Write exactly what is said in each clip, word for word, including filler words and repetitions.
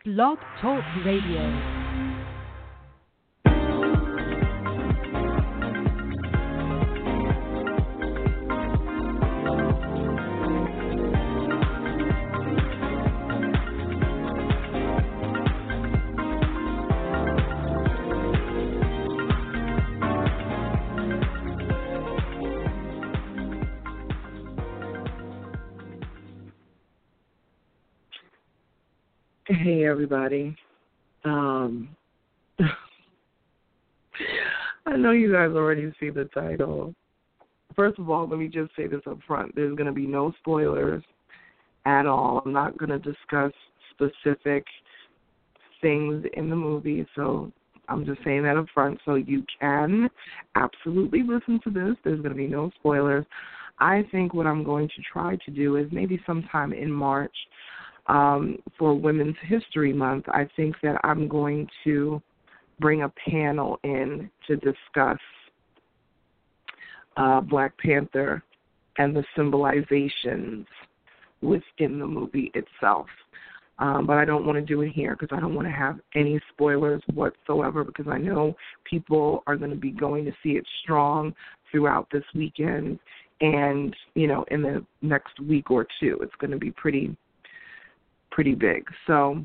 Blog Talk Radio. Hey, everybody. Um, I know you guys already see the title. First of all, let me just say this up front. There's going to be no spoilers at all. I'm not going to discuss specific things in the movie, so I'm just saying that up front. So you can absolutely listen to this. There's going to be no spoilers. I think what I'm going to try to do is maybe sometime in March, Um, for Women's History Month, I think that I'm going to bring a panel in to discuss uh, Black Panther and the symbolizations within the movie itself. Um, but I don't want to do it here because I don't want to have any spoilers whatsoever, because I know people are going to be going to see it strong throughout this weekend and, you know, in the next week or two. It's going to be pretty pretty big. So,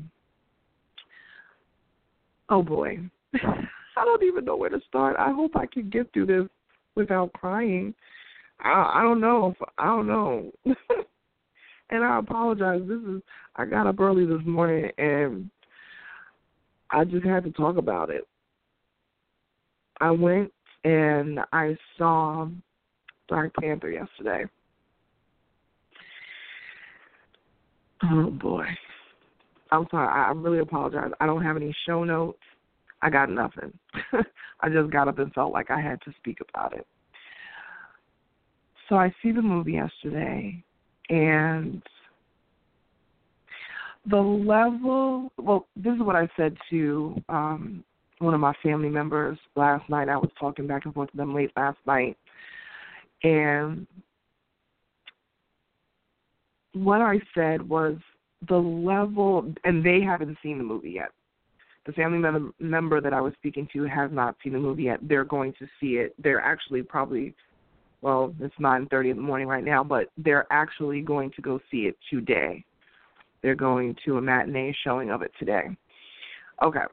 oh boy, I don't even know where to start. I hope I can get through this without crying. I, I don't know. If, I don't know. And I apologize. This is, I got up early this morning and I just had to talk about it. I went and I saw Black Panther yesterday. Oh, boy. I'm sorry. I really apologize. I don't have any show notes. I got nothing. I just got up and felt like I had to speak about it. So I see the movie yesterday, and the level, well, this is what I said to um, one of my family members last night. I was talking back and forth with them late last night, and what I said was the level, and they haven't seen the movie yet. The family mem- member that I was speaking to has not seen the movie yet. They're going to see it. They're actually probably, well, it's nine thirty in the morning right now, but they're actually going to go see it today. They're going to a matinee showing of it today. Okay.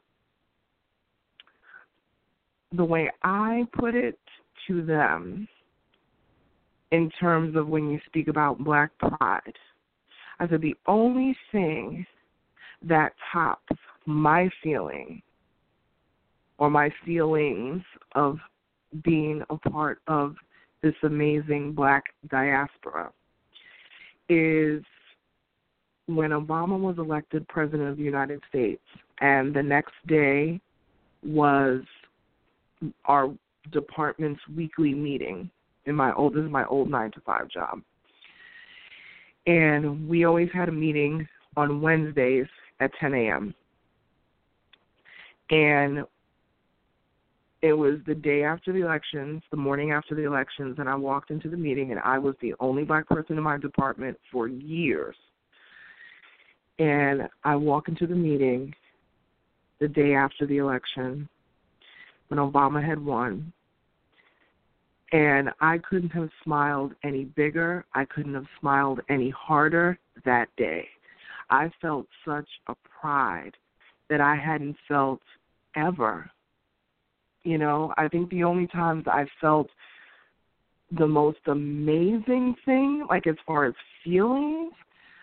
The way I put it to them, in terms of when you speak about Black pride, I said the only thing that tops my feeling or my feelings of being a part of this amazing Black diaspora is when Obama was elected President of the United States, and the next day was our department's weekly meeting. In my old, this is my old nine to five job. And we always had a meeting on Wednesdays at ten a.m. And it was the day after the elections, the morning after the elections, and I walked into the meeting, and I was the only Black person in my department for years. And I walk into the meeting the day after the election when Obama had won. And I couldn't have smiled any bigger. I couldn't have smiled any harder that day. I felt such a pride that I hadn't felt ever. You know, I think the only times I felt the most amazing thing, like as far as feelings,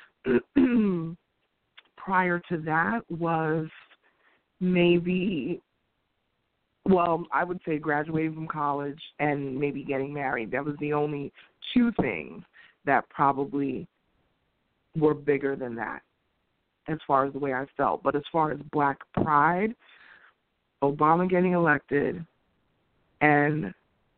prior to that was maybe, well, I would say graduating from college and maybe getting married. That was the only two things that probably were bigger than that as far as the way I felt. But as far as Black pride, Obama getting elected and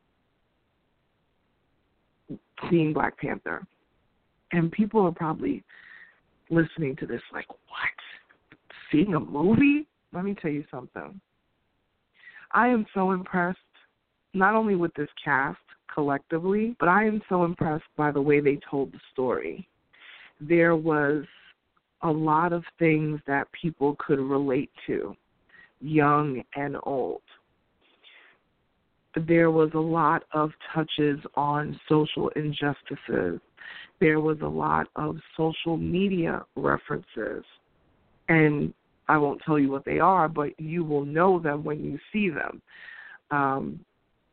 seeing Black Panther. And people are probably listening to this like, what? Seeing a movie? Let me tell you something. I am so impressed, not only with this cast collectively, but I am so impressed by the way they told the story. There was a lot of things that people could relate to, young and old. There was a lot of touches on social injustices. There was a lot of social media references. And I won't tell you what they are, but you will know them when you see them. Um,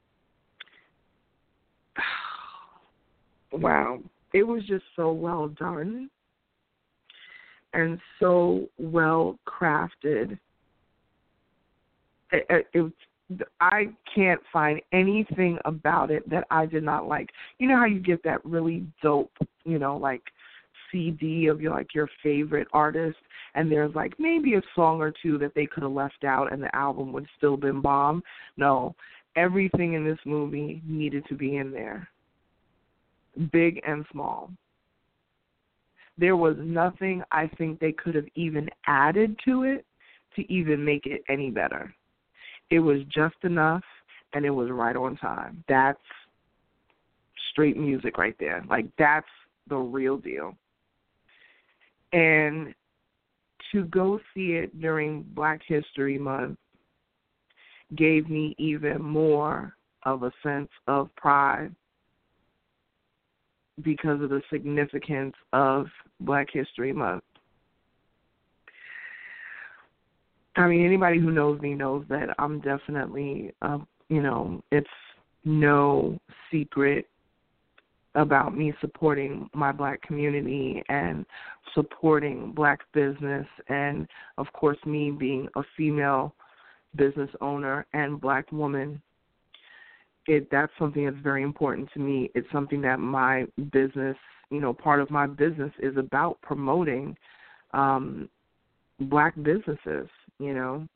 wow. It was just so well done and so well crafted. It, it, it, I can't find anything about it that I did not like. You know how you get that really dope, you know, like C D of your like your favorite artist, and there's like maybe a song or two that they could have left out and the album would still been bomb? No, everything in this movie needed to be in there, big and small. There was nothing I think they could have even added to it to even make it any better. It was just enough, and it was right on time. That's straight music right there. Like, that's the real deal. And to go see it during Black History Month gave me even more of a sense of pride because of the significance of Black History Month. I mean, anybody who knows me knows that I'm definitely, uh, you know, it's no secret about me supporting my Black community and supporting Black business, and, of course, me being a female business owner and Black woman. It, that's something that's very important to me. It's something that my business, you know, part of my business is about promoting um, Black businesses, you know,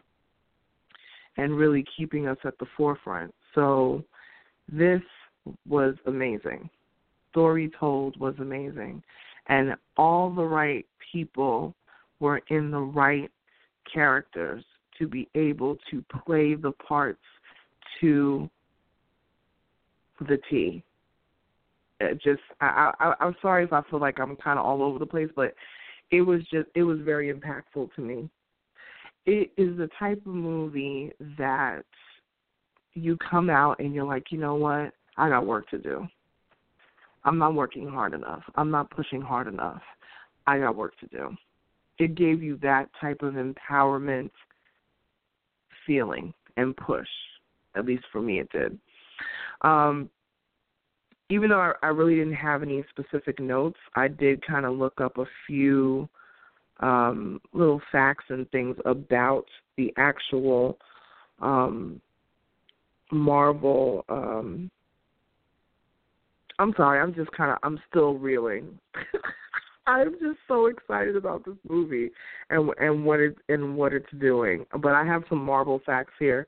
and really keeping us at the forefront. So this was amazing. Story Told was amazing. And all the right people were in the right characters to be able to play the parts to the T. It just, I, I, I'm sorry if I feel like I'm kind of all over the place, but it was just, it was very impactful to me. It is the type of movie that you come out and you're like, you know what, I got work to do. I'm not working hard enough. I'm not pushing hard enough. I got work to do. It gave you that type of empowerment feeling and push. At least for me it did. Um, even though I, I really didn't have any specific notes, I did kind of look up a few um, little facts and things about the actual um, Marvel. Um, I'm sorry, I'm just kind of, I'm still reeling. I'm just so excited about this movie and and what it and what it's doing. But I have some Marvel facts here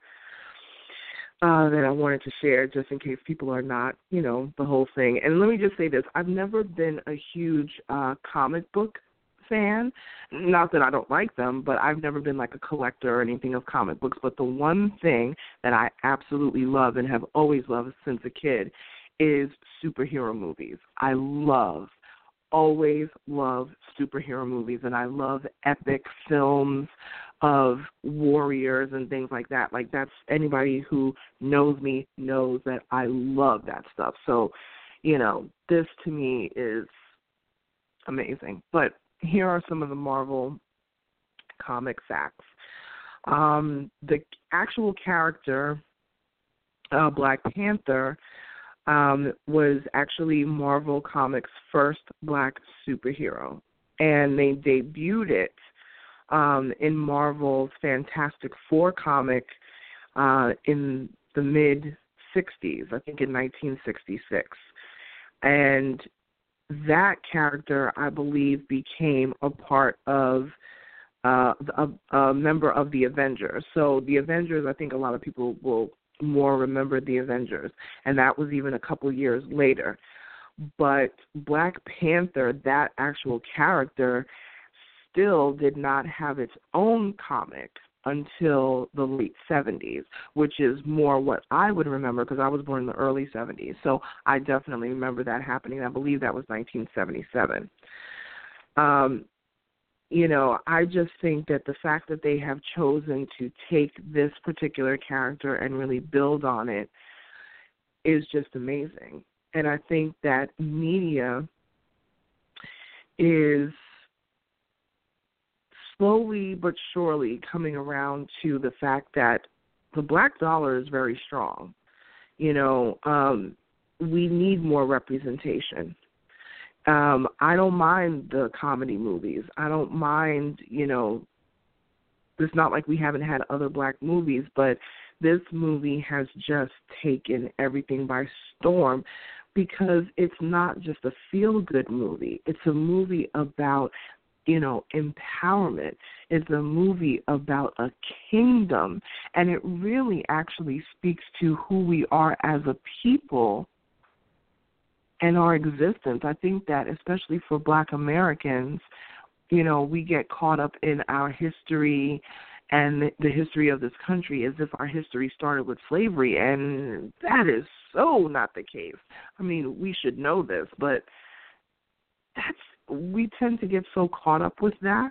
uh, that I wanted to share, just in case people are not, you know, the whole thing. And let me just say this: I've never been a huge uh, comic book fan. Not that I don't like them, but I've never been like a collector or anything of comic books. But the one thing that I absolutely love and have always loved since a kid is superhero movies. I love, always love superhero movies, and I love epic films of warriors and things like that. Like, that's, anybody who knows me knows that I love that stuff. So, you know, this to me is amazing. But here are some of the Marvel comic facts. Um, the actual character, uh, Black Panther, Um, was actually Marvel Comics' first Black superhero, and they debuted it um, in Marvel's Fantastic Four comic uh, in the mid-sixties, I think in nineteen sixty-six. And that character, I believe, became a part of uh, a, a member of the Avengers. So the Avengers, I think a lot of people will more remember the Avengers, and that was even a couple years later. But Black Panther, that actual character, still did not have its own comic until the late seventies, which is more what I would remember because I was born in the early seventies. So I definitely remember that happening. I believe that was nineteen seventy-seven. Um, you know, I just think that the fact that they have chosen to take this particular character and really build on it is just amazing. And I think that media is slowly but surely coming around to the fact that the black dollar is very strong. You know, um, we need more representation. Um, I don't mind the comedy movies. I don't mind, you know, it's not like we haven't had other black movies, but this movie has just taken everything by storm because it's not just a feel-good movie. It's a movie about, you know, empowerment. It's a movie about a kingdom, and it really actually speaks to who we are as a people and our existence. I think that especially for black Americans, you know, we get caught up in our history and the history of this country as if our history started with slavery, and that is so not the case. I mean, we should know this, but that's we tend to get so caught up with that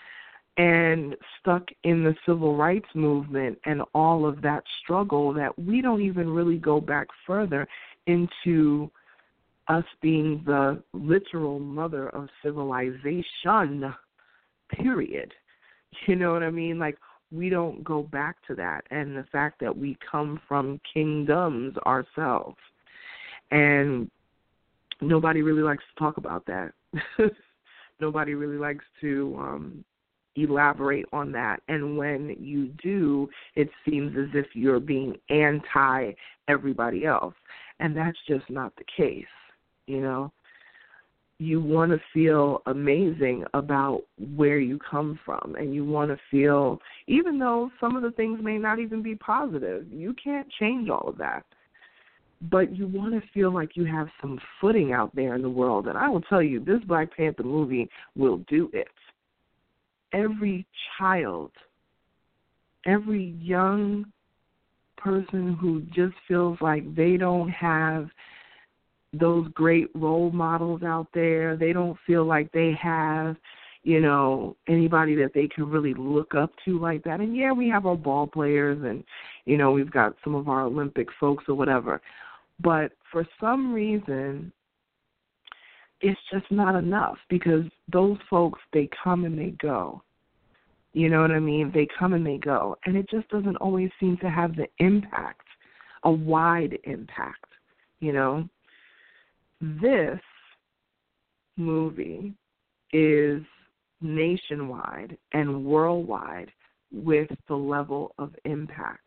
and stuck in the civil rights movement and all of that struggle that we don't even really go back further into us being the literal mother of civilization, period. You know what I mean? Like, we don't go back to that. And the fact that we come from kingdoms ourselves. And nobody really likes to talk about that. Nobody really likes to um, elaborate on that. And when you do, it seems as if you're being anti-everybody else. And that's just not the case, you know. You want to feel amazing about where you come from, and you want to feel, even though some of the things may not even be positive, you can't change all of that. But you want to feel like you have some footing out there in the world. And I will tell you, this Black Panther movie will do it. Every child, every young person who just feels like they don't have those great role models out there, they don't feel like they have, you know, anybody that they can really look up to like that. And, yeah, we have our ball players and, you know, we've got some of our Olympic folks or whatever. But for some reason, it's just not enough because those folks, they come and they go. You know what I mean? They come and they go. And it just doesn't always seem to have the impact, a wide impact, you know. This movie is nationwide and worldwide with the level of impact.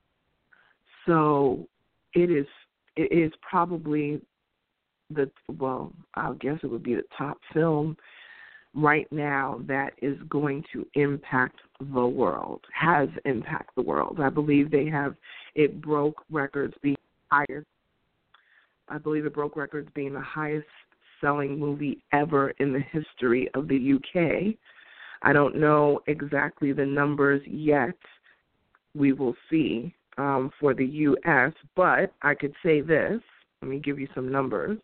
So it is it is probably the, well, I guess it would be the top film right now that is going to impact the world, has impacted the world. I believe they have, it broke records being higher. I believe it broke records being the highest selling movie ever in the history of the U K. I don't know exactly the numbers yet. We will see um, for the U S, but I could say this. Let me give you some numbers.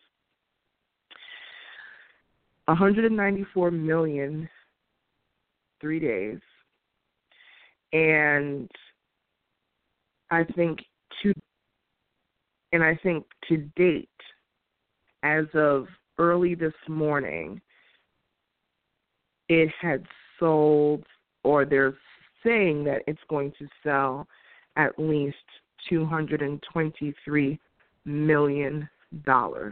one hundred ninety-four million, three days. And I think to And I think to date, as of early this morning, it had sold, or they're saying that it's going to sell at least two hundred twenty-three million dollars.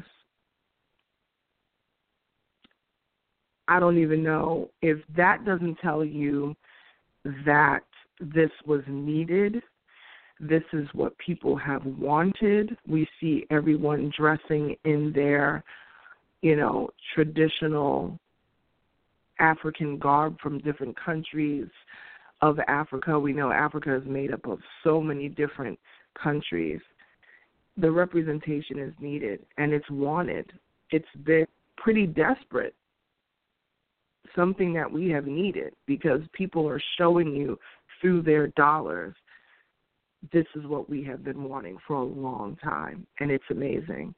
I don't even know if that doesn't tell you that this was needed. This is what people have wanted. We see everyone dressing in their, you know, traditional African garb from different countries of Africa. We know Africa is made up of so many different countries. The representation is needed, and it's wanted. It's been pretty desperate, something that we have needed because people are showing you through their dollars, this is what we have been wanting for a long time, and it's amazing.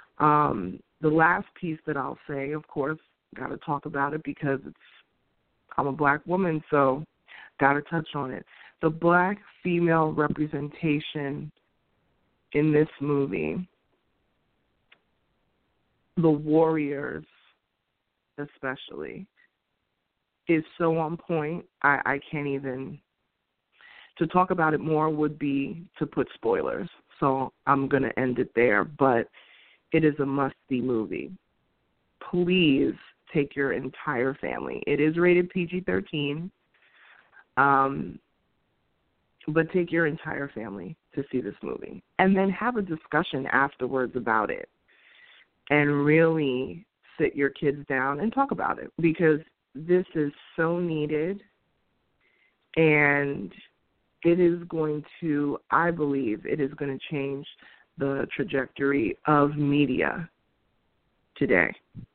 Um, the last piece that I'll say, of course, got to talk about it because it's I'm a black woman, so got to touch on it. The black female representation in this movie, the warriors especially, is so on point. I, I can't even, to talk about it more would be to put spoilers. So I'm going to end it there, but it is a must-see movie. Please take your entire family. It is rated P G thirteen, um, but take your entire family to see this movie. And then have a discussion afterwards about it and really sit your kids down and talk about it, because this is so needed, and it is going to, I believe, it is going to change the trajectory of media today.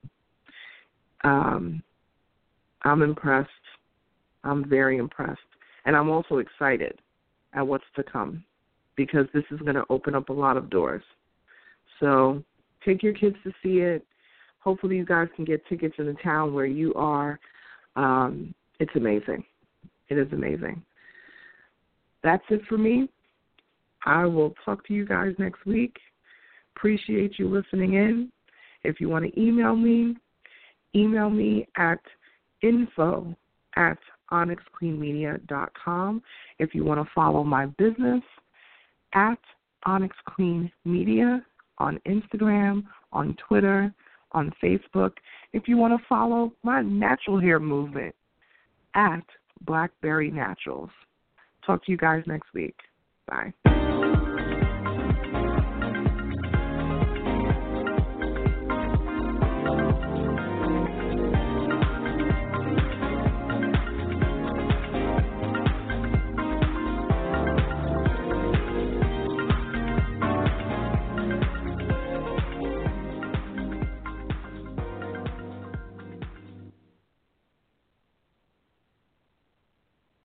Um, I'm impressed. I'm very impressed. And I'm also excited at what's to come, because this is going to open up a lot of doors. So take your kids to see it. Hopefully you guys can get tickets in the town where you are. Um, it's amazing. It is amazing. That's it for me. I will talk to you guys next week. Appreciate you listening in. If you want to email me, email me at info at onyx clean media dot com. If you want to follow my business, at Onyx Clean Media on Instagram, on Twitter, on Facebook. If you want to follow my natural hair movement, at Blackberry Naturals. Talk to you guys next week. Bye.